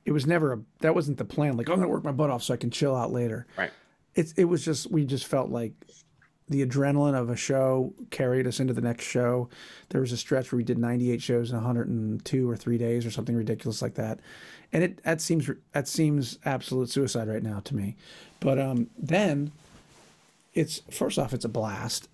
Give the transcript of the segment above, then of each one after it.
it was never that wasn't the plan. Like, I'm going to work my butt off so I can chill out later. Right. It was just, we just felt like the adrenaline of a show carried us into the next show. There was a stretch where we did 98 shows in 102 or 3 days or something ridiculous like that. And that seems absolute suicide right now to me. But then it's, first off, it's a blast.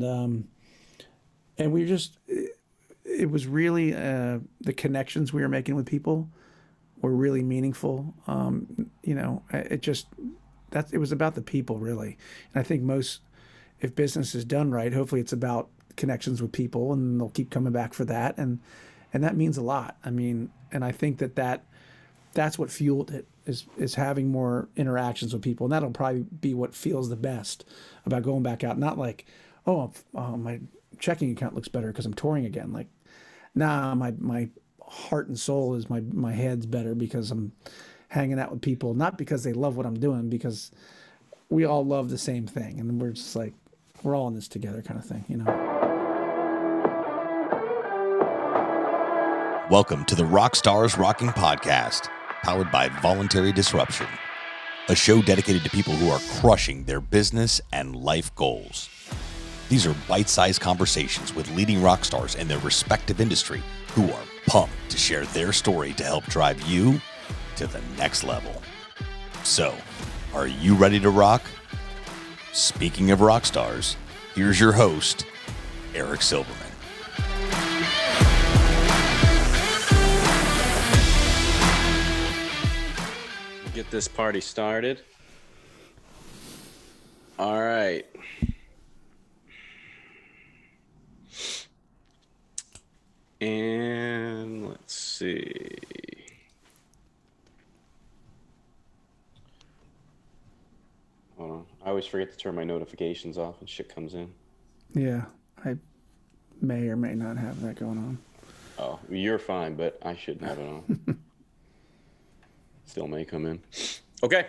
And we just, it was really, the connections we were making with people were really meaningful. It was about the people, really. And I think if business is done right, hopefully it's about connections with people, and they'll keep coming back for that. And that means a lot. I mean, and I think that's what fueled it, is having more interactions with people. And that'll probably be what feels the best about going back out. Not like, my checking account looks better because I'm touring again. Like, nah, my heart and soul is my head's better because I'm hanging out with people, not because they love what I'm doing, because we all love the same thing. And we're just like, we're all in this together kind of thing, you know? Welcome to the Rockstars Rocking Podcast, powered by Voluntary Disruption, a show dedicated to people who are crushing their business and life goals. These are bite-sized conversations with leading rock stars in their respective industry who are pumped to share their story to help drive you to the next level. So, are you ready to rock? Speaking of rock stars, here's your host, Eric Silverman. Get this party started. All right. And let's see. Hold on. I always forget to turn my notifications off and shit comes in. Yeah, I may or may not have that going on. Oh, you're fine, but I shouldn't have it on. Still may come in. Okay.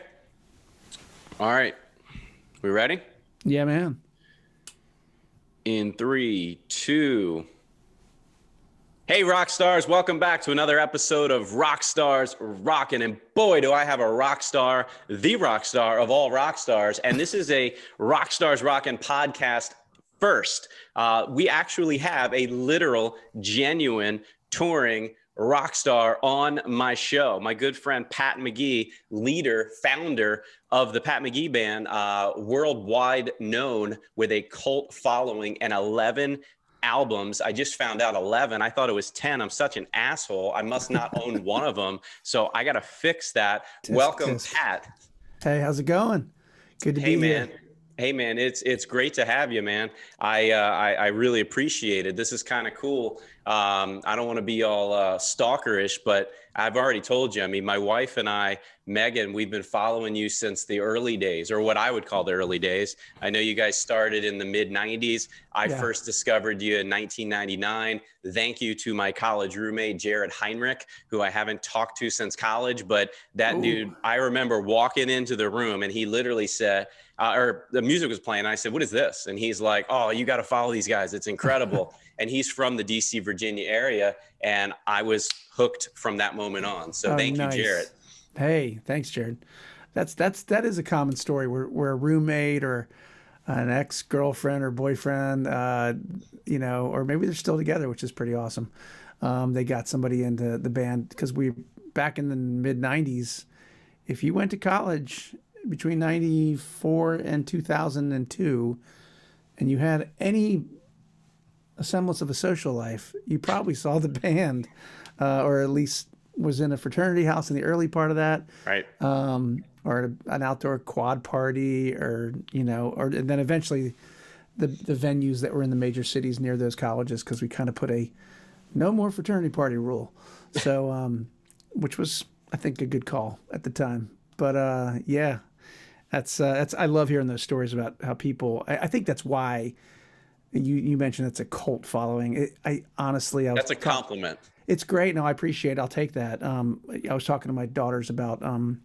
All right. We ready? Yeah, man. In 3, 2. Hey, rock stars. Welcome back to another episode of Rock Stars Rockin'. And boy, do I have a rock star, the rock star of all rock stars. And this is a Rock Stars Rockin' podcast first. We actually have a literal, genuine, touring rock star on my show. My good friend, Pat McGee, leader, founder of the Pat McGee Band, worldwide known with a cult following and 11 albums. I just found out 11. I thought it was 10. I'm such an asshole. I must not own one of them. So I got to fix that. Welcome, Pat. Hey, how's it going? Good to be man. here. Hey, man, it's great to have you, man. I really appreciate it. This is kind of cool. I don't want to be all stalkerish, but I've already told you. I mean, my wife and I, Megan, we've been following you since the early days, or what I would call the early days. I know you guys started in the mid-'90s. I first discovered you in 1999. Thank you to my college roommate, Jared Heinrich, who I haven't talked to since college. But that dude, I remember walking into the room and he literally said, or the music was playing. I said, "What is this?" And he's like, "Oh, you got to follow these guys. It's incredible." And he's from the DC, Virginia area. And I was hooked from that moment on. So thank you, Jared. Hey, thanks, Jared. That is a common story where a roommate or an ex-girlfriend or boyfriend, or maybe they're still together, which is pretty awesome. They got somebody into the band because back in the mid-'90s, if you went to college between 94 and 2002 and you had any semblance of a social life, you probably saw the band, or at least was in a fraternity house in the early part of that, right? Or an outdoor quad party, and then eventually the venues that were in the major cities near those colleges, because we kind of put a no more fraternity party rule, so which was, I think, a good call at the time. But yeah, that's I love hearing those stories about how people. I think that's why you mentioned it's a cult following. That's a compliment. It's great. No, I appreciate it. I'll take that. I was talking to my daughters about,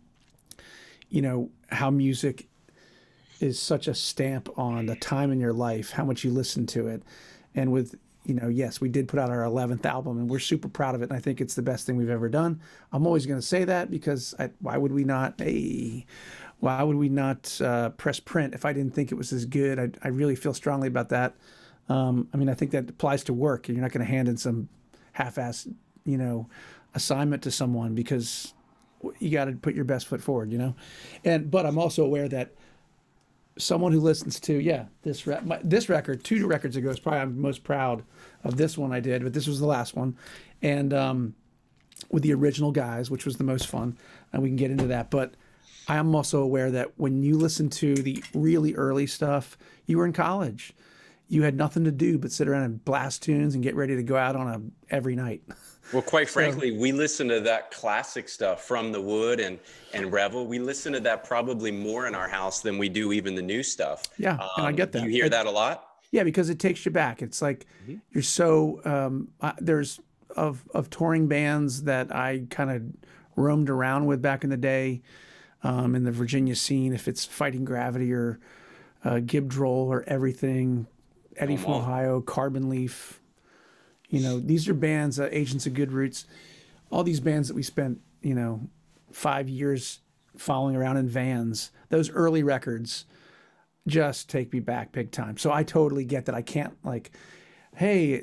how music is such a stamp on the time in your life, how much you listen to it. And with, yes, we did put out our 11th album, and we're super proud of it. And I think it's the best thing we've ever done. I'm always going to say that because why would we not? Why would we not press print if I didn't think it was as good? I really feel strongly about that. I think that applies to work. You're not going to hand in some half-ass, assignment to someone because you got to put your best foot forward, but I'm also aware that someone who listens to this record 2 records ago is probably I'm most proud of this one I did, but this was the last one, and with the original guys, which was the most fun, and we can get into that. But I am also aware that when you listen to the really early stuff, you were in college. You had nothing to do but sit around and blast tunes and get ready to go out on every night. Well, quite frankly, we listen to that classic stuff from The Wood and Revel. We listen to that probably more in our house than we do even the new stuff. Yeah, and I get that. You hear that a lot? Yeah, because it takes you back. It's like you're so there's of touring bands that I kind of roamed around with back in the day in the Virginia scene. If it's Fighting Gravity or Gib Droll or Everything, Eddie from Ohio, Carbon Leaf. These are bands, Agents of Good Roots, all these bands that we spent, 5 years following around in vans. Those early records just take me back big time. So I totally get that. I can't hey,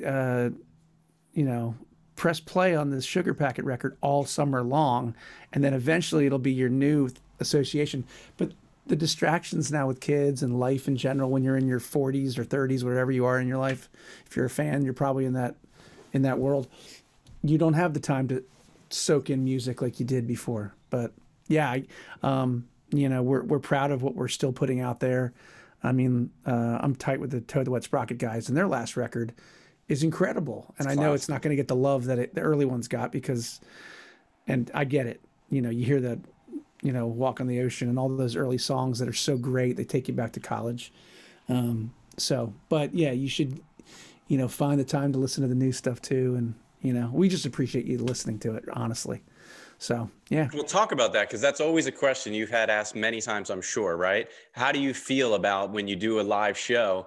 press play on this Sugar Packet record all summer long, and then eventually it'll be your new association. But the distractions now with kids and life in general, when you're in your 40s or 30s, whatever you are in your life, if you're a fan, you're probably in that world. You don't have the time to soak in music like you did before. But yeah, we're proud of what we're still putting out there. I'm tight with the Toad the Wet Sprocket guys, and their last record is incredible. And I know it's not going to get the love that the early ones got and I get it. You hear that. Walk on the Ocean and all those early songs that are so great. They take you back to college. But yeah, you should, find the time to listen to the new stuff too. And, we just appreciate you listening to it, honestly. So, yeah. We'll talk about that because that's always a question you've had asked many times, I'm sure, right? How do you feel about when you do a live show?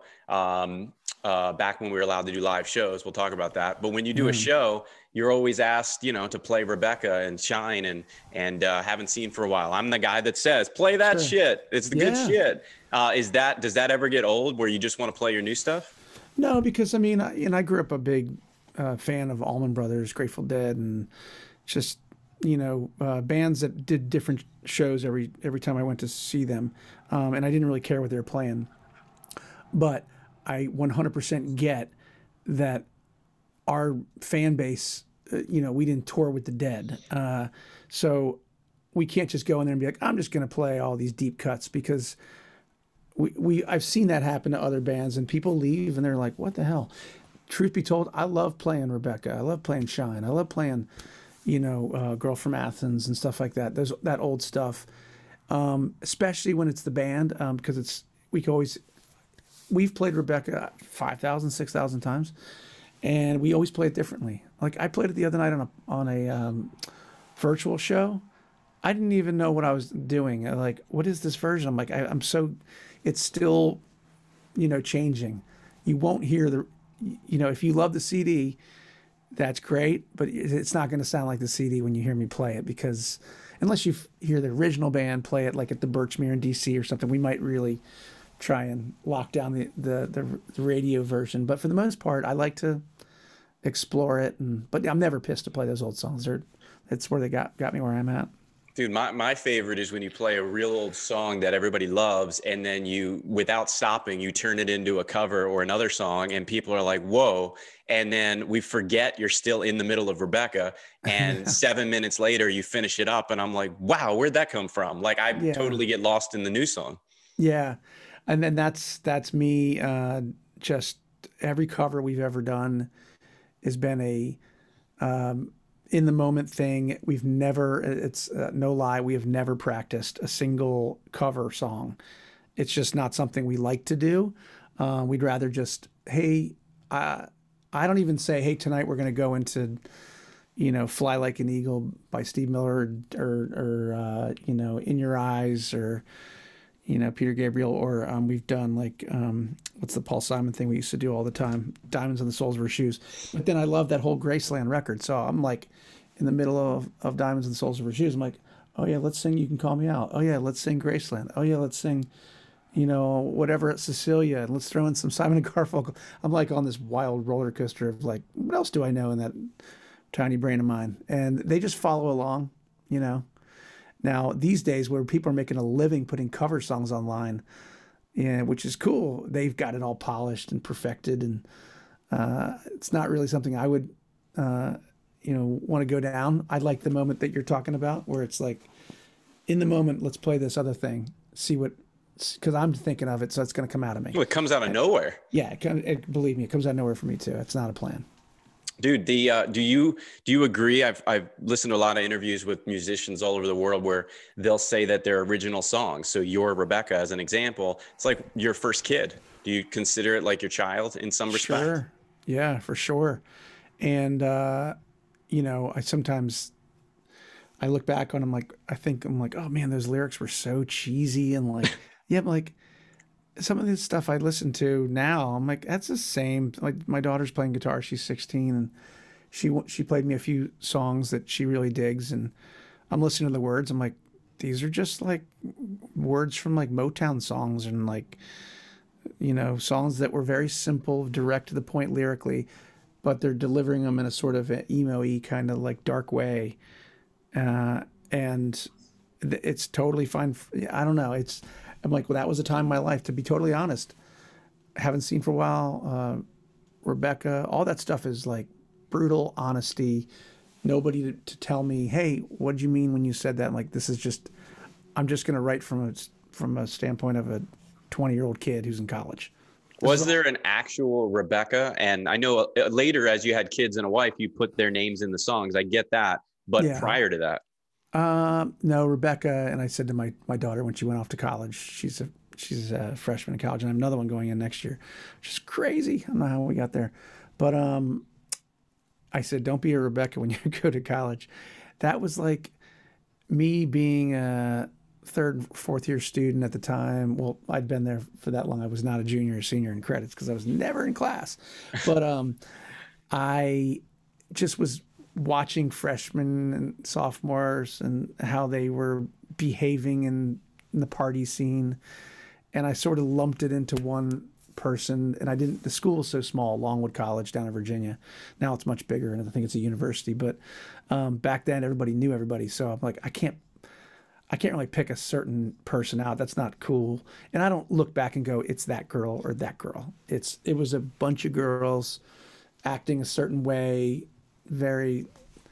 Back when we were allowed to do live shows, we'll talk about that. But when you do a show, you're always asked, to play Rebecca and Shine and Haven't Seen for a While. I'm the guy that says, play that shit. It's the good shit. Does that ever get old where you just want to play your new stuff? No, because I grew up a big fan of Allman Brothers, Grateful Dead, and just, bands that did different shows every time I went to see them. And I didn't really care what they were playing. But I 100% get that our fan base, we didn't tour with the Dead. So we can't just go in there and be like, I'm just going to play all these deep cuts, because I've seen that happen to other bands, and people leave and they're like, what the hell? Truth be told, I love playing Rebecca. I love playing Shine. I love playing, Girl from Athens and stuff like that. There's that old stuff, especially when it's the band, because we've played Rebecca 5,000, 6,000 times, and we always play it differently. Like I played it the other night on a virtual show. I didn't even know what I was doing. Like, what is this version? I'm like, it's still, changing. You won't hear if you love the CD, that's great, but it's not going to sound like the CD when you hear me play it, because unless you hear the original band play it like at the Birchmere in DC or something, we might really try and lock down the radio version. But for the most part, I like to explore it, but I'm never pissed to play those old songs. That's where they got me where I'm at. Dude, my favorite is when you play a real old song that everybody loves, and then you, without stopping, you turn it into a cover or another song, and people are like, whoa. And then we forget you're still in the middle of Rebecca, and 7 minutes later you finish it up, and I'm like, wow, where'd that come from? Like, I totally get lost in the new song. Yeah. And then that's me. Just every cover we've ever done has been a in the moment thing. We've never, it's no lie, we have never practiced a single cover song. It's just not something we like to do. We'd rather just, hey, I don't even say, hey, tonight we're going to go into, Fly Like an Eagle by Steve Miller, or In Your Eyes, or, Peter Gabriel, or we've done like what's the Paul Simon thing we used to do all the time, Diamonds on the Soles of Her Shoes. But then I love that whole Graceland record, so I'm like in the middle of Diamonds on the Soles of Her Shoes. I'm like, oh yeah, let's sing You Can Call Me Out. Oh yeah, let's sing Graceland. Oh yeah, let's sing, whatever at Cecilia, and let's throw in some Simon and Garfunkel. I'm like on this wild roller coaster of like, what else do I know in that tiny brain of mine? And they just follow along, Now, these days where people are making a living putting cover songs online, which is cool, they've got it all polished and perfected. And it's not really something I would, want to go down. I like the moment that you're talking about where it's like, in the moment, let's play this other thing, see what, because I'm thinking of it, so it's going to come out of me. Well, it comes out of nowhere. Yeah, believe me, it comes out of nowhere for me too. It's not a plan. Dude, do you agree? I've listened to a lot of interviews with musicians all over the world where they'll say that they're original songs. So You're Rebecca, as an example, it's like your first kid. Do you consider it like your child in some respect? Sure. Yeah, for sure. And I sometimes I look back on them I'm like, oh man, those lyrics were so cheesy and like, yeah, but like some of this stuff I listen to now, I'm like, that's the same. Like my daughter's playing guitar; she's 16, and she played me a few songs that she really digs, and I'm listening to the words. I'm like, these are just like words from like Motown songs and like, songs that were very simple, direct to the point lyrically, but they're delivering them in a sort of emo-y kind of like dark way, and it's totally fine. I don't know. I'm like, well, that was a time in my life, to be totally honest. Haven't seen for a while. Rebecca, all that stuff is like brutal honesty. Nobody to tell me, hey, what did you mean when you said that? Like, this is just, I'm just going to write from a standpoint of a 20-year-old kid who's in college. Was there an actual Rebecca? And I know later, as you had kids and a wife, you put their names in the songs. I get that. But prior to that? No, Rebecca, and I said to my daughter when she went off to college, she's a freshman in college, and I have another one going in next year, which is crazy. I don't know how we got there. But I said, don't be a Rebecca when you go to college. That was like me being a third, fourth year student at the time. Well, I'd been there for that long. I was not a junior or senior in credits because I was never in class. But I just was watching freshmen and sophomores and how they were behaving in the party scene. And I sort of lumped it into one person. And the school was so small, Longwood College down in Virginia. Now it's much bigger, and I think it's a university. But back then, everybody knew everybody. So I'm like, I can't really pick a certain person out. That's not cool. And I don't look back and go, it's that girl or that girl. It was a bunch of girls acting a certain way, very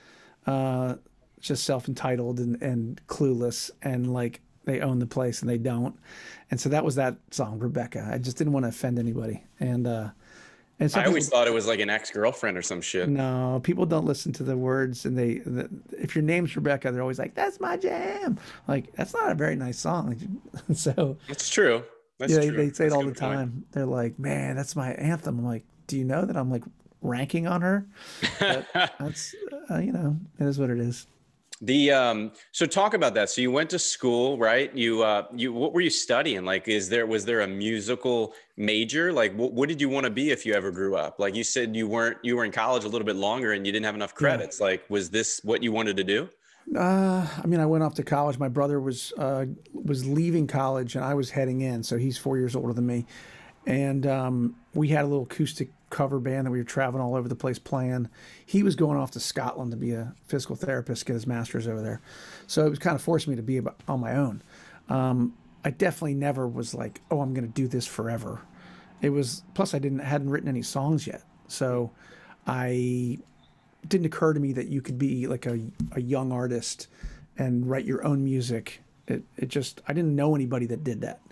just self-entitled and clueless, and like they own the place and they don't. And so that was that song, Rebecca. I just didn't want to offend anybody. And I always thought it was like an ex-girlfriend or some shit. No, people don't listen to the words, and if your name's Rebecca, they're always like, that's my jam. Like, that's not a very nice song. So it's true. That's true. They say it all the time. They're like, man, that's my anthem. I'm like, do you know that I'm like ranking on her? But that's it is what it is. So talk about that. So you went to school, right? You what were you studying? Like, was there a musical major? Like, what did you want to be if you ever grew up? Like you said, you were in college a little bit longer and you didn't have enough credits. Yeah. Like, was this what you wanted to do? I went off to college. My brother was leaving college and I was heading in. So he's 4 years older than me. And we had a little acoustic cover band that we were traveling all over the place playing. He was going off to Scotland to be a physical therapist, get his master's over there. So it was kind of forcing me to be on my own. I definitely never was like, oh, I'm going to do this forever. It was, plus I hadn't written any songs yet. So it didn't occur to me that you could be like a young artist and write your own music. I didn't know anybody that did that.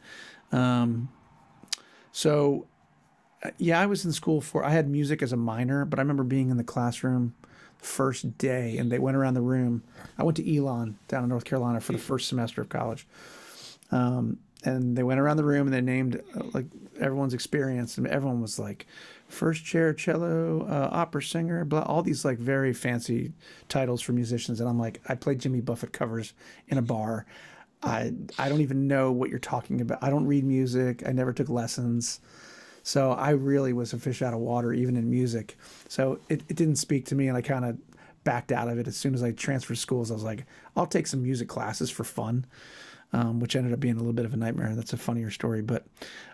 So I was in school I had music as a minor, but I remember being in the classroom first day and they went around the room. I went to Elon down in North Carolina for the first semester of college. And they went around the room and they named like everyone's experience, and everyone was like first chair cello, opera singer, blah, all these like very fancy titles for musicians. And I'm like, I played Jimmy Buffett covers in a bar. I don't even know what you're talking about. I don't read music. I never took lessons. So I really was a fish out of water, even in music. So it didn't speak to me, and I kind of backed out of it as soon as I transferred schools. I was like, I'll take some music classes for fun, which ended up being a little bit of a nightmare. That's a funnier story, but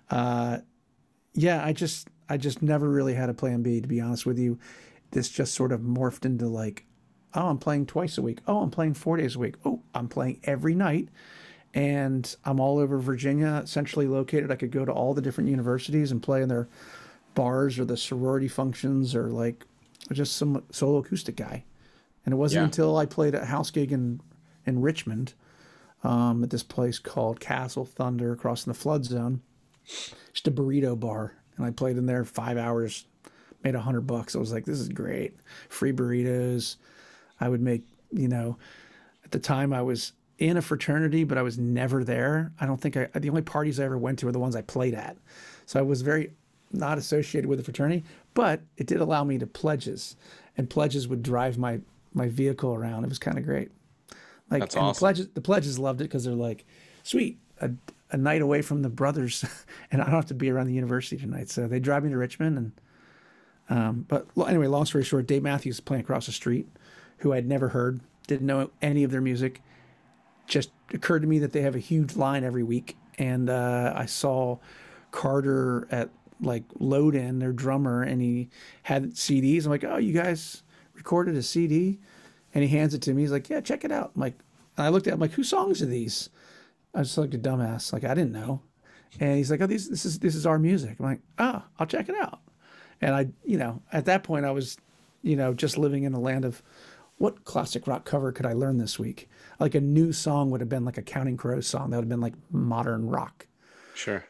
yeah, I just never really had a plan B, to be honest with you. This just sort of morphed into like, oh, I'm playing twice a week. Oh, I'm playing 4 days a week. Oh, I'm playing every night. And I'm all over Virginia, centrally located. I could go to all the different universities and play in their bars or the sorority functions or like just some solo acoustic guy. And it wasn't Yeah. until I played a house gig in Richmond at this place called Castle Thunder across in the flood zone, just a burrito bar. And I played in there 5 hours, made $100. I was like, this is great. Free burritos. I would make, at the time I was in a fraternity, but I was never there. I don't think the only parties I ever went to were the ones I played at. So I was very not associated with the fraternity, but it did allow me to pledges, and pledges would drive my vehicle around. It was kind of great. Like, That's and awesome. the pledges loved it because they're like, sweet, a night away from the brothers, and I don't have to be around the university tonight. So they drive me to Richmond, and anyway, long story short, Dave Matthews is playing across the street, who I'd never heard, didn't know any of their music. Just occurred to me that they have a huge line every week, and I saw Carter at like Load In, their drummer, and he had CDs. I'm like, oh, you guys recorded a CD? And he hands it to me. He's like, yeah, check it out. I'm like, and I looked at him like, whose songs are these? I was like a dumbass, like I didn't know. And he's like, oh, this is our music. I'm like, oh, I'll check it out. And I, at that point, I was, just living in the land of what classic rock cover could I learn this week? Like a new song would have been like a Counting Crows song. That would have been like modern rock. Sure.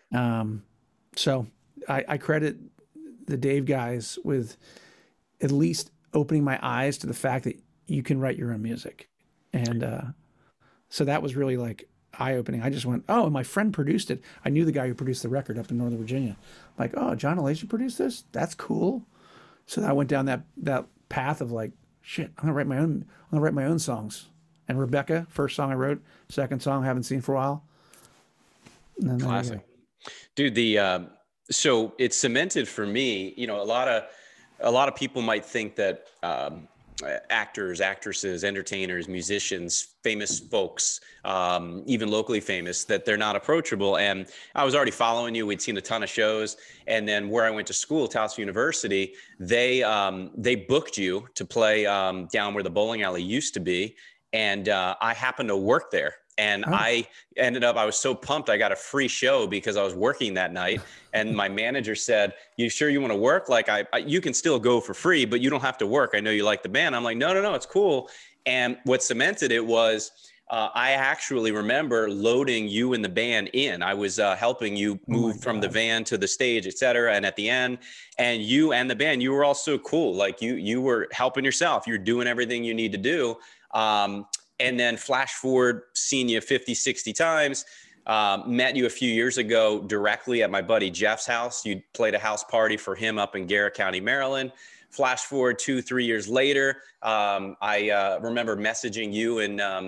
So I credit the Dave guys with at least opening my eyes to the fact that you can write your own music. And so that was really like eye opening. I just went, oh, and my friend produced it. I knew the guy who produced the record up in Northern Virginia. Like, oh, John Alasia produced this? That's cool. So I went down that path of like, shit, I'm gonna write my own songs. And Rebecca, first song I wrote, second song I haven't seen for a while. And then there you Classic. Dude, so it's cemented for me. A lot of people might think that actors, actresses, entertainers, musicians, famous folks, even locally famous, that they're not approachable. And I was already following you. We'd seen a ton of shows. And then where I went to school, Towson University, they booked you to play down where the bowling alley used to be. And I happened to work there. And Oh, I was so pumped. I got a free show because I was working that night. And my manager said, you sure you want to work? Like you can still go for free, but you don't have to work. I know you like the band. I'm like, no, it's cool. And what cemented it was, I actually remember loading you and the band in. I was helping you oh my move from the God. van to the stage, et cetera. And at the end, and you and the band, you were all so cool. Like you were helping yourself. You're doing everything you need to do. And then flash forward, seen you 50, 60 times, met you a few years ago directly at my buddy Jeff's house. You played a house party for him up in Garrett County, Maryland. Flash forward 2-3 years later, I remember messaging you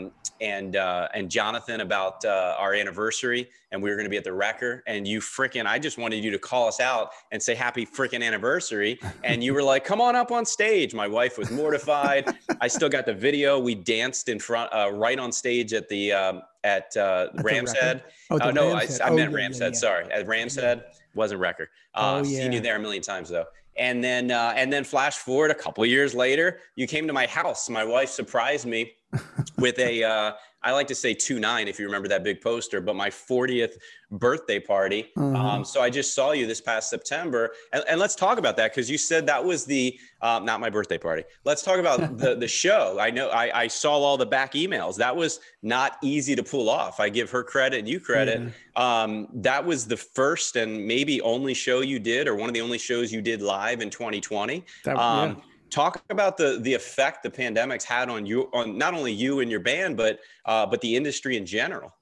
and Jonathan about our anniversary, and we were going to be at the Wrecker. And I just wanted you to call us out and say happy freaking anniversary. And you were like, "Come on up on stage." My wife was mortified. I still got the video. We danced in front, right on stage at the At the Ram's record. Head. Oh, at the No, Rams Head. I Oh, meant yeah, Ram's yeah, Head. yeah. Sorry, at Ram's Yeah. Head. Wasn't Wrecker. Oh, Seen you yeah. there a million times though. And then flash forward a couple of years later, you came to my house. My wife surprised me with I like to say 2-9, if you remember that big poster, but my 40th birthday party. Uh-huh. So I just saw you this past September, and let's talk about that, because you said that was the not my birthday party. Let's talk about the show. I know I saw all the back emails. That was not easy to pull off. I give her credit and you credit. Yeah. That was the first and maybe only show you did, or one of the only shows you did live in 2020. Yeah. Talk about the effect the pandemic's had on you, on not only you and your band, but the industry in general.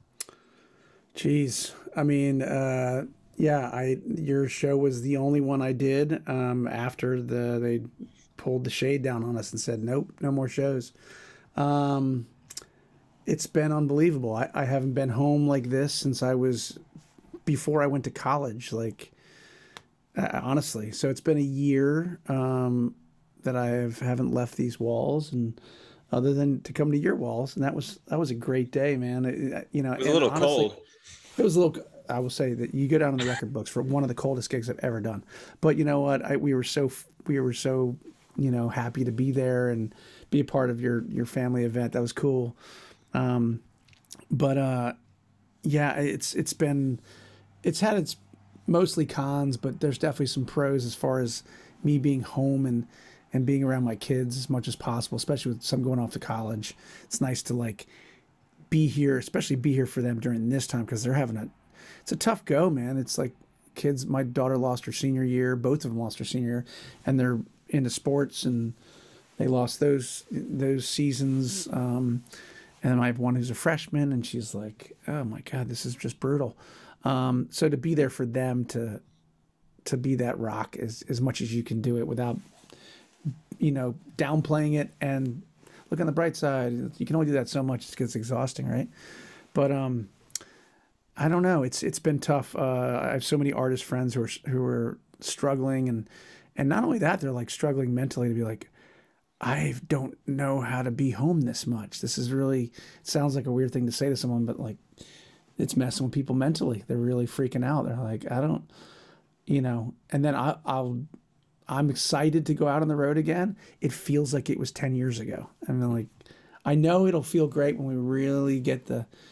Jeez. I mean, yeah, your show was the only one I did after they pulled the shade down on us and said, nope, no more shows. it's been unbelievable. I haven't been home like this since before I went to college, like honestly. So it's been a year that haven't left these walls, and other than to come to your walls, and that was a great day, man. It was a And little honestly, cold. it was a little. I will say that you go down in the record books for one of the coldest gigs I've ever done. But you know what? We were so happy to be there and be a part of your family event. That was cool. But yeah, it's had its mostly cons, but there's definitely some pros as far as me being home and being around my kids as much as possible, especially with some going off to college. It's nice to like be here, especially be here for them during this time because it's a tough go, man. It's like kids. My daughter lost her senior year. Both of them lost their senior year, and they're into sports, and they lost those seasons. And I have one who's a freshman, and she's like, "Oh my God, this is just brutal." So to be there for them to be that rock as much as you can do it without downplaying it and look on the bright side. You can only do that so much; it gets exhausting, right? But I don't know. It's been tough. I have so many artist friends who are struggling, and not only that, they're like struggling mentally to be like, I don't know how to be home this much. This is really, it sounds like a weird thing to say to someone, but like it's messing with people mentally. They're really freaking out. They're like, I don't, and then I'm excited to go out on the road again. It feels like it was 10 years ago. I mean, like, I know it'll feel great when we really get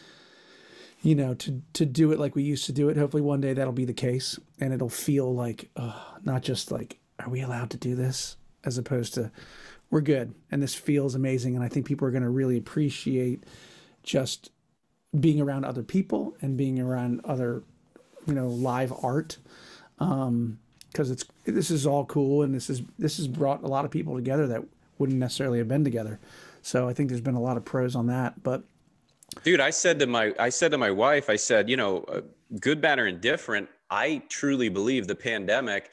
to do it like we used to do it. Hopefully one day that'll be the case, and it'll feel like, not just like, are we allowed to do this? As opposed to, we're good. And this feels amazing. And I think people are going to really appreciate just being around other people and being around other, live art. Because this is all cool, and this has brought a lot of people together that wouldn't necessarily have been together. So I think there's been a lot of pros on that. But Dude, I said to my wife, I said, good, bad, or indifferent, I truly believe the pandemic,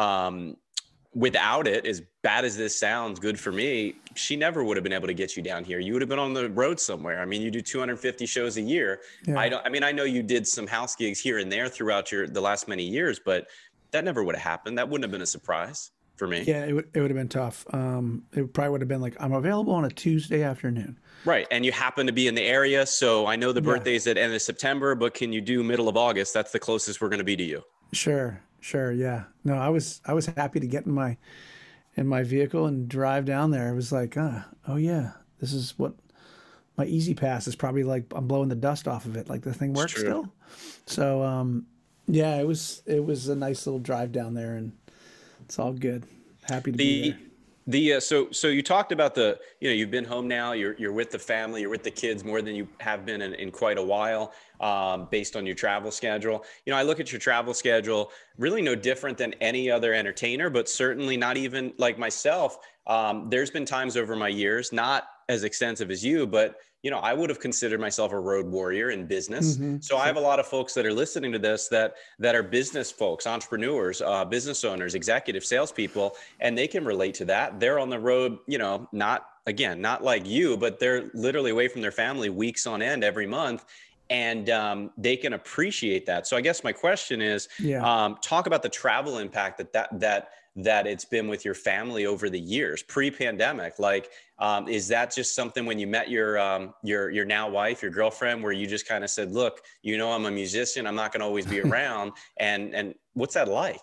without it, as bad as this sounds, good for me, she never would have been able to get you down here. You would have been on the road somewhere. I mean, you do 250 shows a year. yeah. I know you did some house gigs here and there throughout the last many years, but that never would have happened. That wouldn't have been a surprise for me. Yeah, it would have been tough. It probably would have been like, I'm available on a Tuesday afternoon. Right. And you happen to be in the area. So I know the Yeah. birthday's at end of September, but can you do middle of August? That's the closest we're going to be to you. Sure. Yeah. No, I was happy to get in my vehicle and drive down there. It was like, oh yeah, this is what my Easy Pass is probably like. I'm blowing the dust off of it. Like the thing works true. still. So yeah, it was a nice little drive down there, and it's all good. Happy to be there. So you talked about you've been home now, you're with the family, you're with the kids more than you have been in quite a while, based on your travel schedule. I look at your travel schedule, really no different than any other entertainer, but certainly not even like myself. There's been times over my years, not as extensive as you, but I would have considered myself a road warrior in business. Mm-hmm. So I have a lot of folks that are listening to this that are business folks, entrepreneurs, business owners, executive salespeople, and they can relate to that. They're on the road, not like you, but they're literally away from their family weeks on end every month. And they can appreciate that. So I guess my question is, talk about the travel impact that it's been with your family over the years, pre-pandemic. Like, is that just something when you met your now wife, your girlfriend, where you just kind of said, look, I'm a musician, I'm not going to always be around. and what's that like?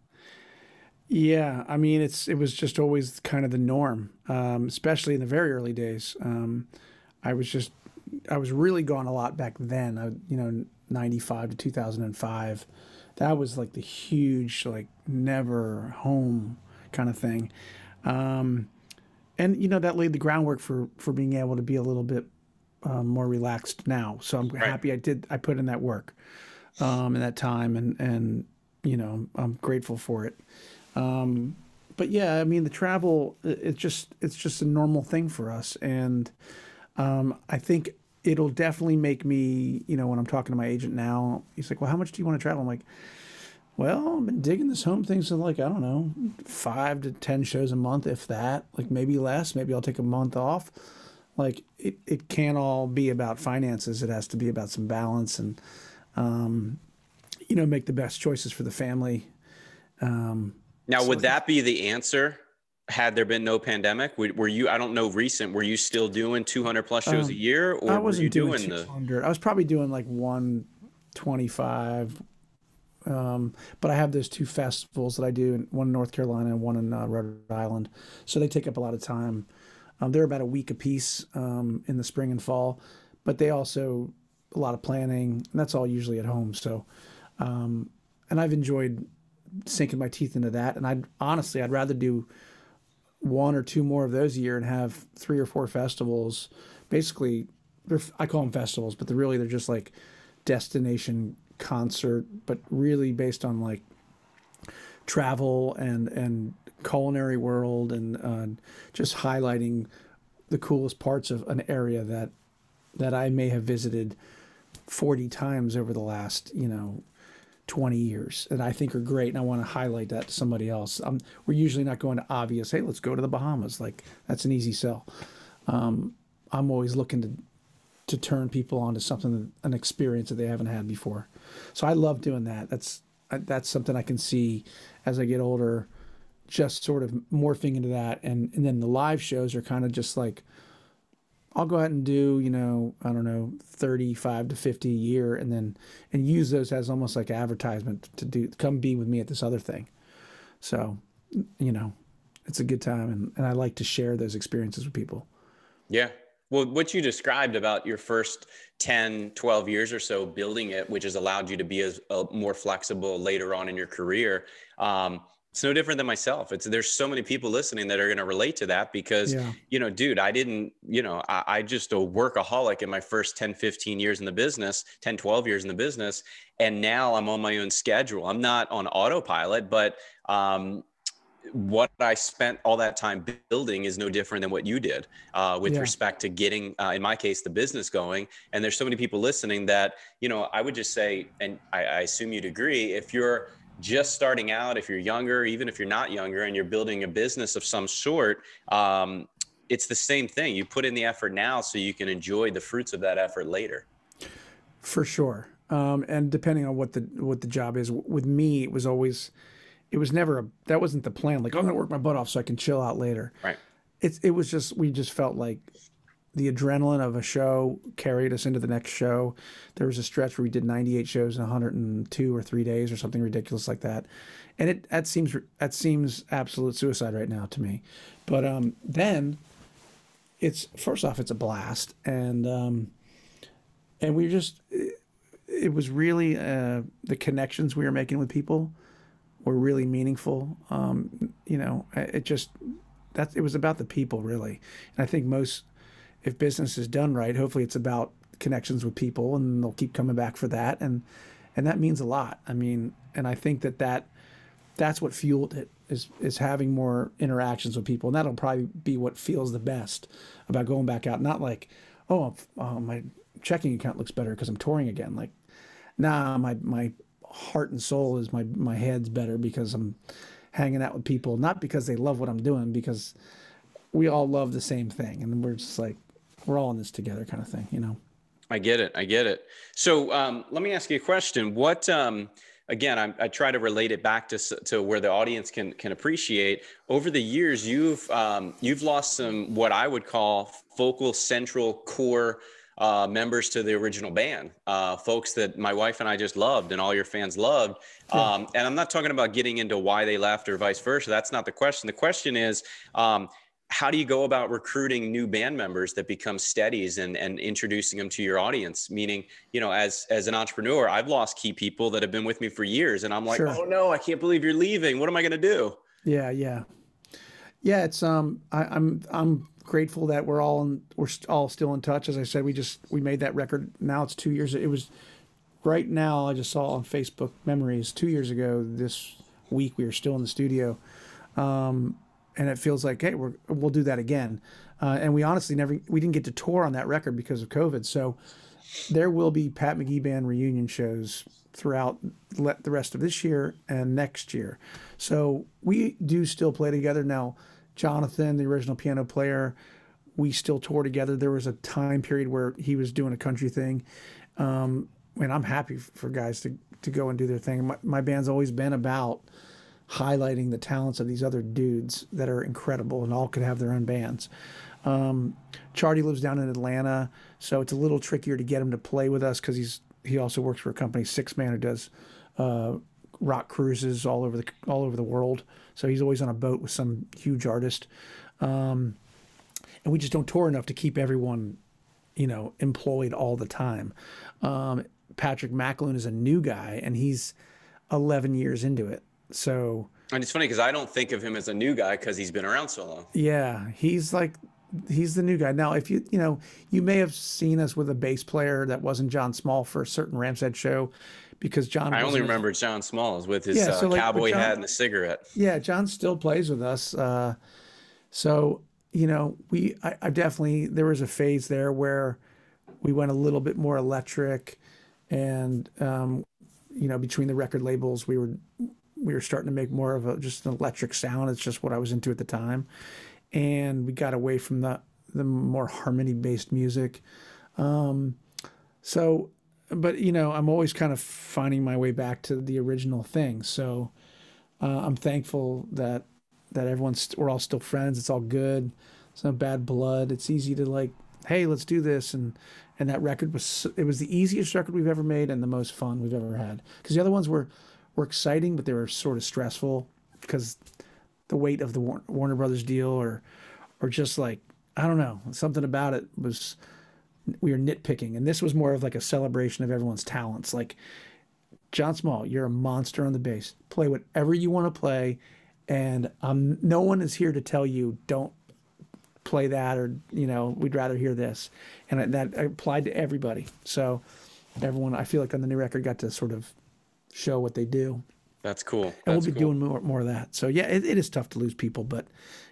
Yeah, I mean, it was just always kind of the norm, especially in the very early days. I was really gone a lot back then. 95 to 2005. That was like the huge, like never home kind of thing. And that laid the groundwork for being able to be a little bit more relaxed now. So I'm happy I put in that work in that time, and I'm grateful for it. But yeah, I mean, the travel, it's just a normal thing for us. And I think it'll definitely make me, when I'm talking to my agent now, he's like, well, how much do you want to travel? I'm like, well, I've been digging this home thing. So like, I don't know, 5 to 10 shows a month, if that, like maybe less. Maybe I'll take a month off. Like it can't all be about finances. It has to be about some balance and, make the best choices for the family. Now, would that be the answer had there been no pandemic? Were you, I don't know, were you still doing 200 plus shows a year, or I were you wasn't doing doing 200. I was probably doing like 125. But I have those two festivals that I do, one in North Carolina and one in Rhode Island. So they take up a lot of time. They're about a week apiece in the spring and fall, but they also a lot of planning, and that's all usually at home. So, and I've enjoyed sinking my teeth into that. And I'd rather do one or two more of those a year and have 3 or 4 festivals. Basically, I call them festivals, but they're just like destination concert, but really based on like travel and culinary world and just highlighting the coolest parts of an area that I may have visited 40 times over the last 20 years and I think are great, and I want to highlight that to somebody else. We're usually not going to obvious, hey, let's go to the Bahamas. Like, that's an easy sell. I'm always looking to turn people onto something, an experience that they haven't had before. So I love doing that. That's something I can see as I get older, just sort of morphing into that. And then the live shows are kind of just like, I'll go out and do, I don't know, 35 to 50 a year, and use those as almost like advertisement to come be with me at this other thing. So, it's a good time, and I like to share those experiences with people. Yeah. Well, what you described about your first 10, 12 years or so building it, which has allowed you to be more flexible later on in your career, it's no different than myself. There's so many people listening that are going to relate to that because, dude, I just a workaholic in my first 10, 15 years in the business, 10, 12 years in the business. And now I'm on my own schedule. I'm not on autopilot, but, what I spent all that time building is no different than what you did with respect to getting, in my case, the business going. And there's so many people listening that, I would just say, and I assume you'd agree, if you're just starting out, if you're younger, even if you're not younger and you're building a business of some sort, it's the same thing. You put in the effort now so you can enjoy the fruits of that effort later. For sure. And depending on what the job is, with me, it was never that wasn't the plan. Like, I'm going to work my butt off so I can chill out later. Right. It was just, we just felt like the adrenaline of a show carried us into the next show. There was a stretch where we did 98 shows in 102 or 3 days or something ridiculous like that. And that seems absolute suicide right now to me. But then first off, it's a blast. And we just, it was really the connections we were making with people were really meaningful. It was about the people, really. And I think if business is done right, hopefully it's about connections with people, and they'll keep coming back for that. And that means a lot. I mean, and I think that's what fueled it is having more interactions with people. And that'll probably be what feels the best about going back out. Not like, my checking account looks better because I'm touring again. Like, nah, my heart and soul is my head's better because I'm hanging out with people, not because they love what I'm doing, because we all love the same thing, and we're just like, we're all in this together kind of thing, I get it. So let me ask you a question. What again, I try to relate it back to where the audience can appreciate. Over the years, you've lost some, what I would call focal central core members to the original band, folks that my wife and I just loved and all your fans loved. And I'm not talking about getting into why they left or vice versa. That's not the question. The question is, how do you go about recruiting new band members that become steadies and introducing them to your audience? Meaning, as an entrepreneur, I've lost key people that have been with me for years, and I'm like, oh no, I can't believe you're leaving. What am I going to do? Yeah. It's I'm grateful that we're all still in touch. As I said, we made that record. Now it's 2 years. It was right now. I just saw on Facebook Memories 2 years ago. This week we were still in the studio, and it feels like, hey, we'll do that again. And we honestly we didn't get to tour on that record because of COVID. So there will be Pat McGee Band reunion shows throughout the rest of this year and next year. So we do still play together now. Jonathan, the original piano player, we still tour together. There was a time period where he was doing a country thing. And I'm happy for guys to go and do their thing. My band's always been about highlighting the talents of these other dudes that are incredible and all could have their own bands. Charlie lives down in Atlanta, so it's a little trickier to get him to play with us because he also works for a company, Six Man, who does rock cruises all over the world. So he's always on a boat with some huge artist, and we just don't tour enough to keep everyone, employed all the time. Patrick McAloon is a new guy, and he's 11 years into it. So, and it's funny because I don't think of him as a new guy because he's been around so long. Yeah, he's the new guy. Now, if you may have seen us with a bass player that wasn't John Small for a certain Ram's Head show, because John. I only remember John Smalls with his cowboy hat and the cigarette. Yeah, John still plays with us. So I definitely, there was a phase there where we went a little bit more electric, and between the record labels, we were starting to make more of just an electric sound. It's just what I was into at the time. And we got away from the more harmony based music. But I'm always kind of finding my way back to the original thing. So I'm thankful that we're all still friends. It's all good. It's no bad blood. It's easy to hey, let's do this. And that record was the easiest record we've ever made and the most fun we've ever had. Because the other ones were exciting, but they were sort of stressful because the weight of the Warner Brothers deal, or just I don't know, something about it was, we were nitpicking. And this was more of a celebration of everyone's talents. John Small, you're a monster on the bass. Play whatever you want to play, and no one is here to tell you don't play that, or we'd rather hear this. And that applied to everybody. So everyone, I feel on the new record, got to sort of show what they do. That's cool. And we'll be doing more of that. So yeah, it is tough to lose people, but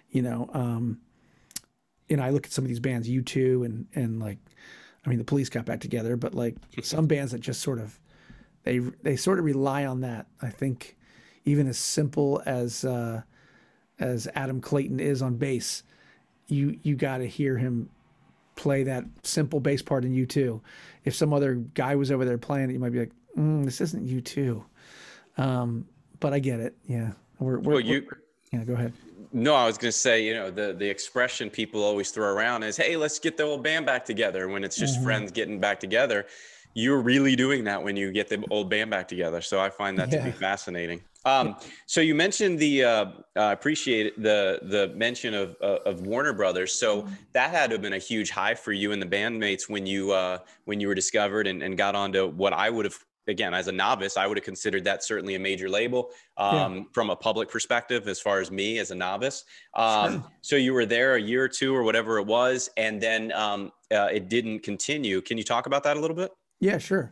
I look at some of these bands, U2 and the Police got back together, but some bands that just sort of they sort of rely on that. I think even as simple as Adam Clayton is on bass, you got to hear him play that simple bass part in U2. If some other guy was over there playing it, you might be like, this isn't U2. But I get it. Yeah. Go ahead. No, I was going to say, the expression people always throw around is, hey, let's get the old band back together, when it's just friends getting back together. You're really doing that when you get the old band back together. So I find that to be fascinating. So you mentioned I appreciate the mention of Warner Brothers. So that had to have been a huge high for you and the bandmates when you were discovered and got onto what I would have, again, as a novice, I would have considered that certainly a major label from a public perspective, as far as me as a novice. So you were there a year or two or whatever it was, and then it didn't continue. Can you talk about that a little bit? Yeah, sure.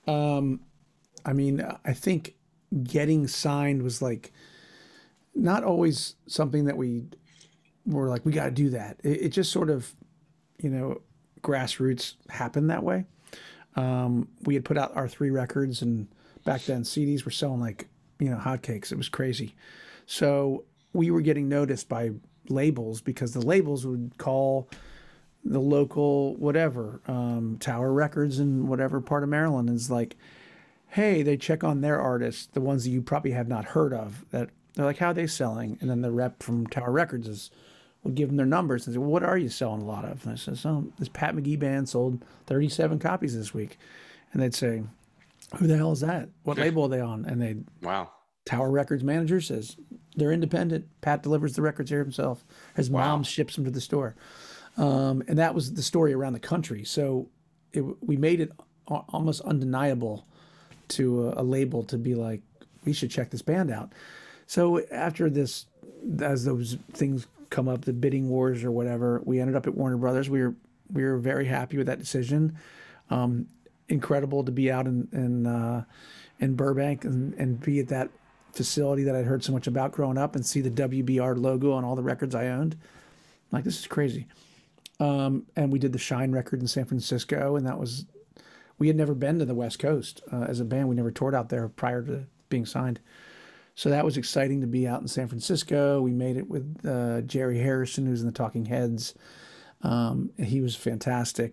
I think getting signed was not always something that we were we got to do that. It just sort of, grassroots happened that way. We had put out our 3 records, and back then CDs were selling hotcakes. It was crazy. So we were getting noticed by labels, because the labels would call the local whatever, Tower Records in whatever part of Maryland, is hey, they check on their artists, the ones that you probably have not heard of, that they're how are they selling? And then the rep from Tower Records would give them their numbers and say, well, what are you selling a lot of? And I said, this Pat McGee band sold 37 copies this week. And they'd say, who the hell is that? What label are they on? And they'd, wow. Tower Records manager says, they're independent. Pat delivers the records here himself. His mom ships them to the store. And that was the story around the country. So we made it almost undeniable to a label to be we should check this band out. So after this, as those things come up, the bidding wars or whatever, we ended up at Warner Brothers. We were very happy with that decision. Incredible to be out in Burbank and be at that facility that I'd heard so much about growing up, and see the WBR logo on all the records I owned. This is crazy. And we did the Shine record in San Francisco, and we had never been to the West Coast as a band. We never toured out there prior to being signed. So that was exciting to be out in San Francisco. We made it with Jerry Harrison, who's in the Talking Heads. He was fantastic.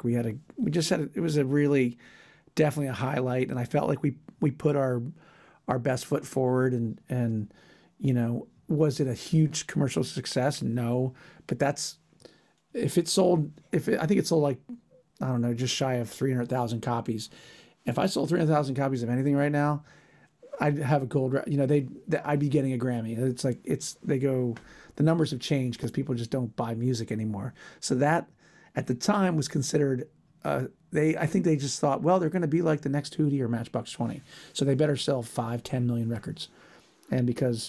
It was a really definitely a highlight, and I felt like we put our best foot forward, and was it a huge commercial success? No, but that's if it sold if it, I think it sold like I don't know, just shy of 300,000 copies. If I sold 300,000 copies of anything right now, I'd have a I'd be getting a Grammy. It's like the numbers have changed because people just don't buy music anymore. So that at the time was considered. I think they just thought, well, they're going to be like the next Hootie or Matchbox 20, so they better sell 5-10 million records, and because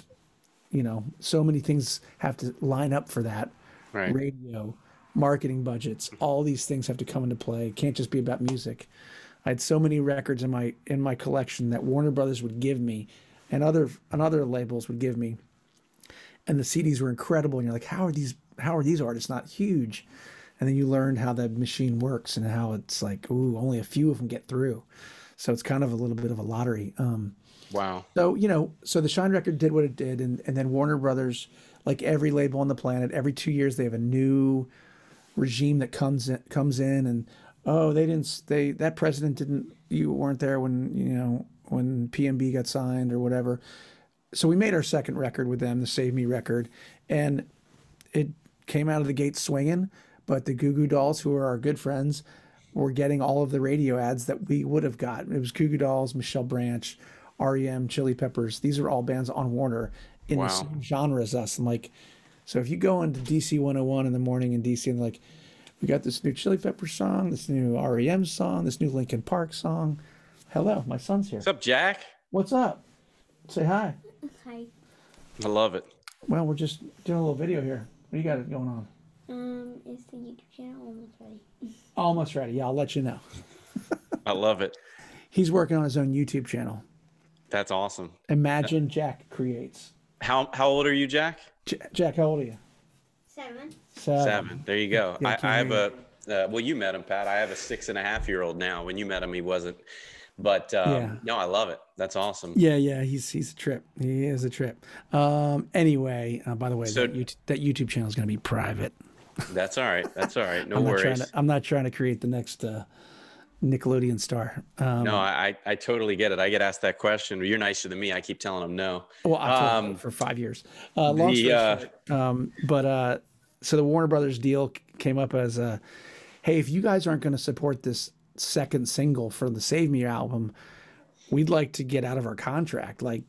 so many things have to line up for that, Right. radio, marketing budgets, all these things have to come into play. It can't just be about music. I had so many records in my collection that Warner Brothers would give me, and other labels would give me, and the CDs were incredible. And you're like, how are these artists not huge? And then you learned how the machine works and how it's like, ooh, only a few of them get through. So it's kind of a little bit of a lottery. Wow. So the Shine record did what it did, and then Warner Brothers, like every label on the planet, every 2 years they have a new regime that comes in, and oh, that president didn't, you weren't there when PNB got signed or whatever. So we made our second record with them, the Save Me record, and it came out of the gate swinging. But the Goo Goo Dolls, who are our good friends, were getting all of the radio ads that we would have got. It was Goo Goo Dolls, Michelle Branch, REM, Chili Peppers. These are all bands on Warner in the same genre as us. And like, so if you go into DC 101 in the morning in DC and like, we got this new Chili Peppers song, this new REM song, this new Linkin Park song. Hello, my son's here. What's up, Jack? What's up? Say hi. Hi. I love it. Well, we're just doing a little video here. What do you got going on? Is the YouTube channel almost ready? Almost ready. Yeah, I'll let you know. I love it. He's working on his own YouTube channel. That's awesome. Imagine Jack Creates. How old are you, Jack? Jack, how old are you? 7. 7. There you go. Yeah, I have well, you met him, Pat. I have a 6.5-year-old now. When you met him, he wasn't. But no, I love it. That's awesome. Yeah, he's a trip. He is a trip. Anyway, by the way, So- that YouTube channel is going to be private. That's all right. That's all right. No worries. I'm not trying to create the next Nickelodeon star. No, I totally get it. I get asked that question. You're nicer than me. I keep telling them no. Well, I've told him for 5 years. Long story short, so the Warner Brothers deal came up as hey, if you guys aren't going to support this second single for the Save Me album, we'd like to get out of our contract. Like,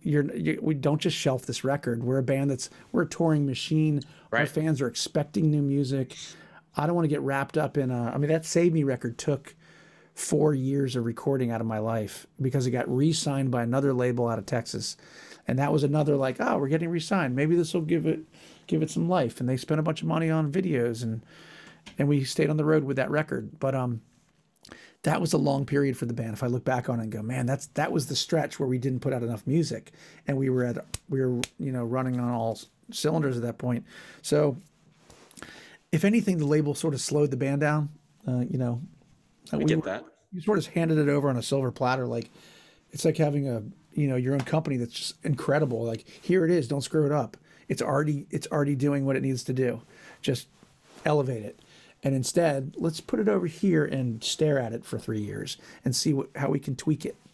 we don't just shelf this record. We're a band we're a touring machine. Our Right. fans are expecting new music. I don't want to get wrapped up in that Save Me record took 4 years of recording out of my life because it got re-signed by another label out of Texas. And that was another like, oh, we're getting re-signed. Maybe this will give it some life. And they spent a bunch of money on videos and we stayed on the road with that record. But that was a long period for the band. If I look back on it and go, man, that was the stretch where we didn't put out enough music and we were running on all cylinders at that point. So if anything, the label sort of slowed the band down. I get that. You sort of handed it over on a silver platter. Like, it's like having your own company that's just incredible. Like, here it is. Don't screw it up. It's already doing what it needs to do. Just elevate it. And instead, let's put it over here and stare at it for 3 years and see how we can tweak it.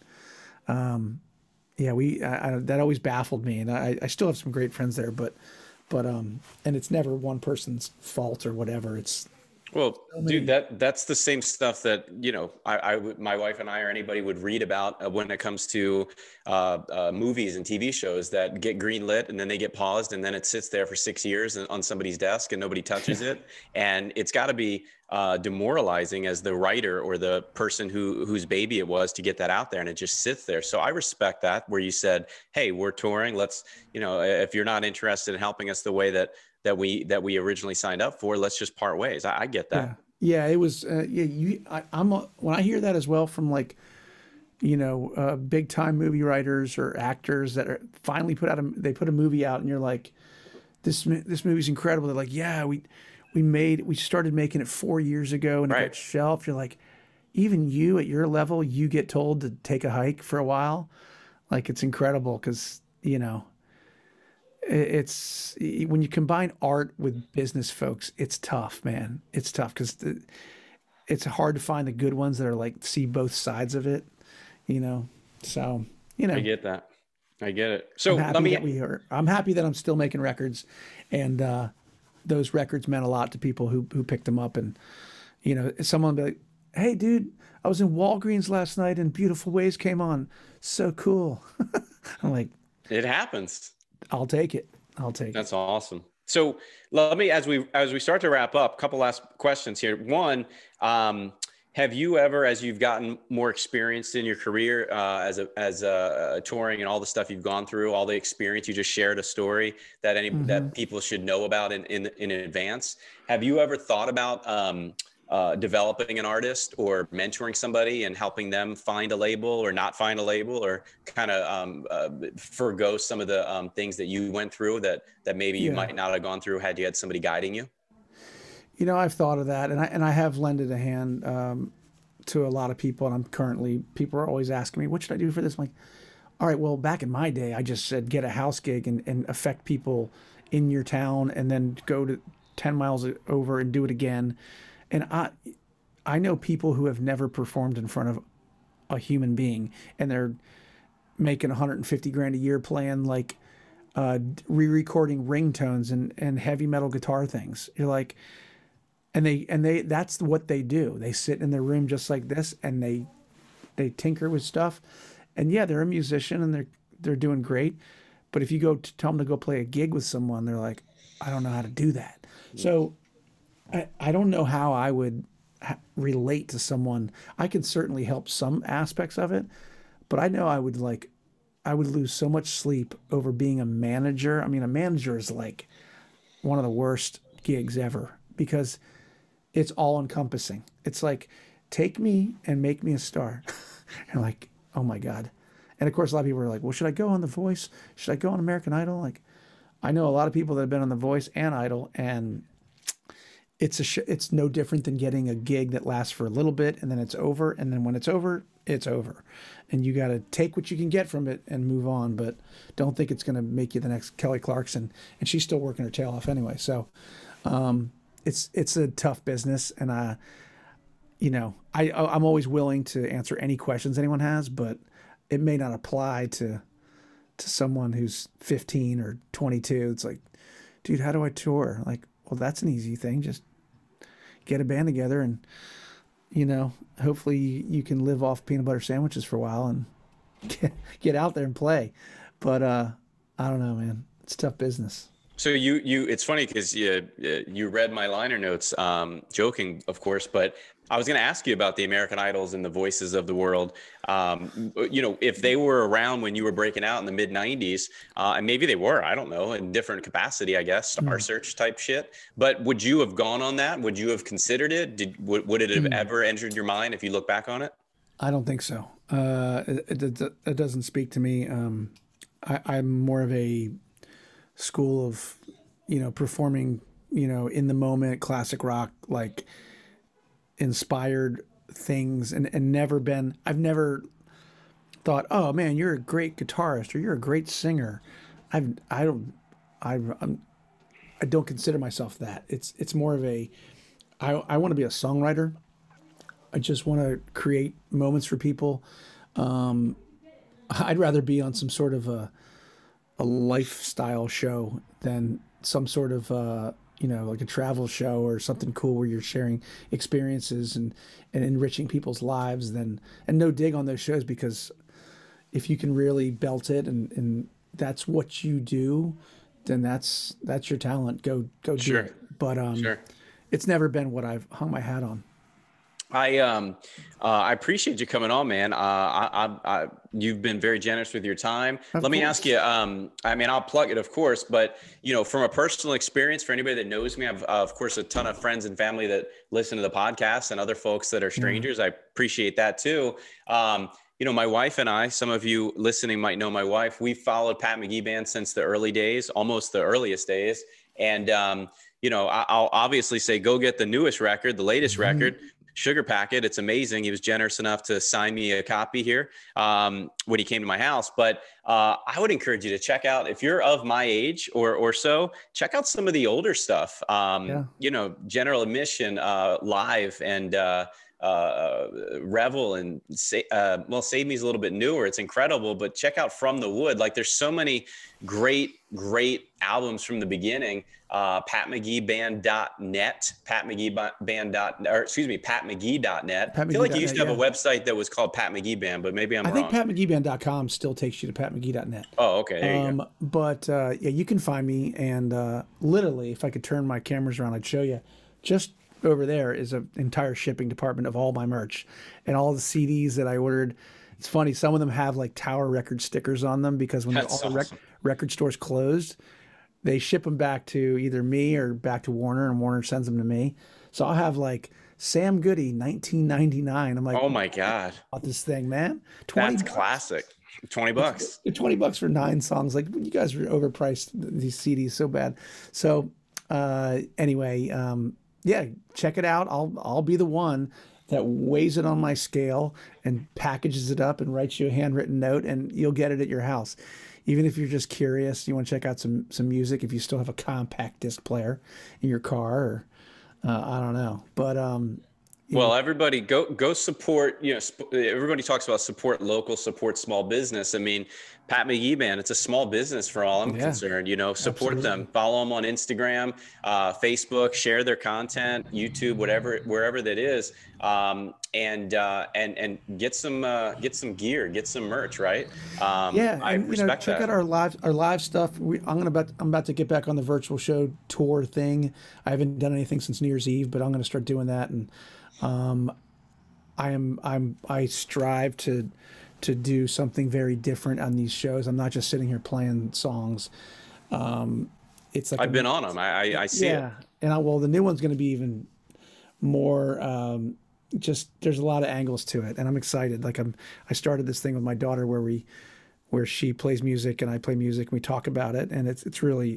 That always baffled me, and I still have some great friends there, but and it's never one person's fault or whatever. It's Well, dude, that's the same stuff that, my wife and I or anybody would read about when it comes to movies and TV shows that get greenlit and then they get paused and then it sits there for 6 years on somebody's desk and nobody touches it. And it's got to be demoralizing as the writer or the person whose baby it was to get that out there and it just sits there. So I respect that where you said, hey, we're touring. Let's, if you're not interested in helping us the way that we originally signed up for, let's just part ways. I get that. Yeah, it was. When I hear that as well from big time movie writers or actors that are finally put a movie out, and you're like, this movie's incredible. They're like, yeah, we started making it 4 years ago and it got shelved. You're like, even you at your level, you get told to take a hike for a while. Like, it's incredible because it's when you combine art with business folks, it's tough, man. It's tough because it's hard to find the good ones that are like see both sides of it, you know. So, I get that. I get it. I'm So let happy me, that I'm happy that I'm still making records, and those records meant a lot to people who picked them up. And someone be like, "Hey, dude, I was in Walgreens last night and Beautiful Ways came on. So cool." I'm like, it happens. I'll take it. I'll take it. That's awesome. So let me, as we start to wrap up, a couple last questions here. One, have you ever, as you've gotten more experienced in your career, as a touring and all the stuff you've gone through, all the experience, you just shared a story that that people should know about in advance. Have you ever thought about developing an artist or mentoring somebody and helping them find a label or not find a label, or kind of forgo some of the things that you went through that maybe you might not have gone through had you had somebody guiding you? I've thought of that, and I have lended a hand to a lot of people, and people are always asking me, what should I do for this? I'm like, all right, well, back in my day, I just said, get a house gig and affect people in your town, and then go to 10 miles over and do it again. And I know people who have never performed in front of a human being, and they're making 150 grand a year playing like re-recording ringtones and heavy metal guitar things. You're like, and they that's what they do. They sit in their room just like this, and they tinker with stuff. And yeah, they're a musician and they're doing great. But if you go to tell them to go play a gig with someone, they're like, I don't know how to do that. So I don't know how I would relate to someone. I can certainly help some aspects of it, but I know I would lose so much sleep over being a manager. I mean, a manager is like one of the worst gigs ever because it's all encompassing. It's like, take me and make me a star. And like, oh my God. And of course, a lot of people are like, well, should I go on The Voice? Should I go on American Idol? Like, I know a lot of people that have been on The Voice and Idol, and it's no different than getting a gig that lasts for a little bit and then it's over. And then when it's over, it's over. And you got to take what you can get from it and move on. But don't think it's going to make you the next Kelly Clarkson. And she's still working her tail off anyway. So it's a tough business. And I'm always willing to answer any questions anyone has, but it may not apply to someone who's 15 or 22. It's like, dude, how do I tour? Like, well, that's an easy thing. Just get a band together and, hopefully you can live off peanut butter sandwiches for a while and get out there and play. But I don't know, man. It's tough business. So it's funny because you read my liner notes, joking, of course, but I was going to ask you about the American Idols and the Voices of the world. If they were around when you were breaking out in the mid 90s, and maybe they were, I don't know, in different capacity, I guess, Star Search type shit. But would you have gone on that? Would you have considered it? Would it have ever entered your mind if you look back on it? I don't think so. It doesn't speak to me. I'm more of a school of, performing, in the moment, classic rock, like inspired things, and I've never thought, oh man, you're a great guitarist or you're a great singer. I don't consider myself that. It's more of I want to be a songwriter. I just want to create moments for people. I'd rather be on some sort of a lifestyle show than some sort of like a travel show or something cool where you're sharing experiences and enriching people's lives. And no dig on those shows, because if you can really belt it and that's what you do, then that's your talent. Go do it. But it's never been what I've hung my hat on. I appreciate you coming on, man. You've been very generous with your time. Let me ask you, I'll plug it, of course, but from a personal experience, for anybody that knows me, I've, of course, a ton of friends and family that listen to the podcast, and other folks that are strangers. I appreciate that too. My wife and I, some of you listening might know my wife, we followed Pat McGee Band since the early days, almost the earliest days. And, I'll obviously say, go get the newest record, the latest record. sugar packet. It's amazing. He was generous enough to sign me a copy here when he came to my house. But I would encourage you to check out, if you're of my age or so, check out some of the older stuff. You know, General Admission live and Revel and Save Me's a little bit newer. It's incredible, but check out From the Wood. Like, there's so many great albums from the beginning. PatMcGeeBand.net, PatMcGee.net. I feel like you used to have a website that was called Pat McGee Band, but maybe I'm wrong. I think PatMcGeeBand.com still takes you to PatMcGee.net. Oh, okay. There you go. But yeah, you can find me, and literally, if I could turn my cameras around, I'd show you. Just over there is an entire shipping department of all my merch and all the CDs that I ordered. It's funny, some of them have like Tower Record stickers on them, because when all the record stores closed, they ship them back to either me or back to Warner, and Warner sends them to me. So I'll have like Sam Goody, 1999. I'm like, oh my God, about this thing, man. That's classic. $20. $20 for 9 songs. Like, you guys were overpriced these CDs so bad. So anyway, yeah, check it out. I'll be the one that weighs it on my scale and packages it up and writes you a handwritten note, and you'll get it at your house. Even if you're just curious, you want to check out some music, if you still have a compact disc player in your car, or I don't know. But well, everybody go support, you know, everybody talks about support local, support small business. I mean, Pat McGee Band, it's a small business for all I'm concerned, you know, support them, follow them on Instagram, Facebook, share their content, YouTube, wherever that is. And get some gear, get some merch, right? I respect check that. out our live stuff. I'm about to get back on the virtual show tour thing. I haven't done anything since New Year's Eve, but I'm going to start doing that. And I strive to do something very different on these shows. I'm not just sitting here playing songs. It's like I've been on them. I see it. And the new one's going to be even more. Just there's a lot of angles to it, and I'm excited. Like I started this thing with my daughter where she plays music and I play music, and we talk about it, and it's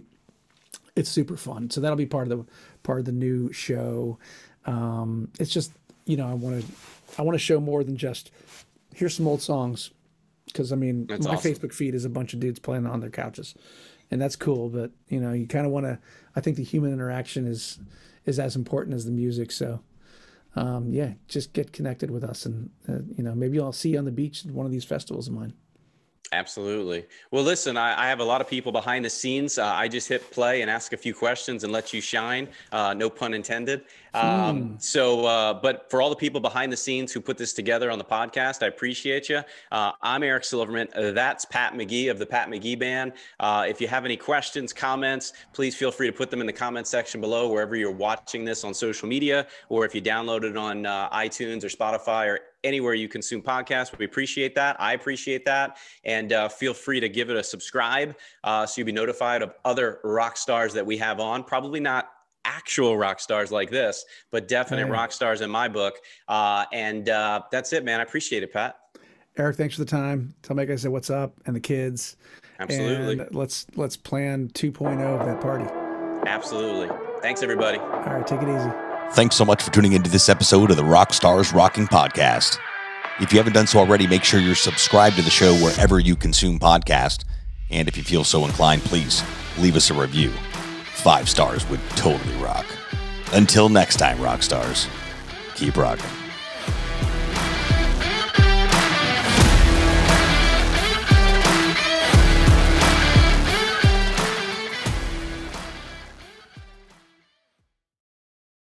super fun. So that'll be part of the new show. It's just, you know, I want to show more than just here's some old songs, because I mean, that's my awesome. Facebook feed is a bunch of dudes playing on their couches, and that's cool. But you know, you kind of want to. I think the human interaction is as important as the music. So yeah, just get connected with us, and you know, maybe I'll see you on the beach at one of these festivals of mine. Absolutely. Well, listen, I have a lot of people behind the scenes. I just hit play and ask a few questions and let you shine. No pun intended. But for all the people behind the scenes who put this together on the podcast, I appreciate you. I'm Eric Silverman. That's Pat McGee of the Pat McGee Band. If you have any questions, comments, please feel free to put them in the comment section below, wherever you're watching this on social media, or if you download it on iTunes or Spotify or anywhere you consume podcasts. We appreciate that. I appreciate that. And feel free to give it a subscribe so you'll be notified of other rock stars that we have on. Probably not actual rock stars like this, but definite rock stars in my book. That's it, man. I appreciate it, Pat. Eric, thanks for the time. Tell Meg I said what's up, and the kids. Absolutely. And let's plan 2.0 of that party. Absolutely. Thanks, everybody. All right, take it easy. Thanks so much for tuning into this episode of the Rock Stars Rocking Podcast. If you haven't done so already, make sure you're subscribed to the show wherever you consume podcasts. And if you feel so inclined, please leave us a review. 5 stars would totally rock. Until next time, rock stars, keep rocking.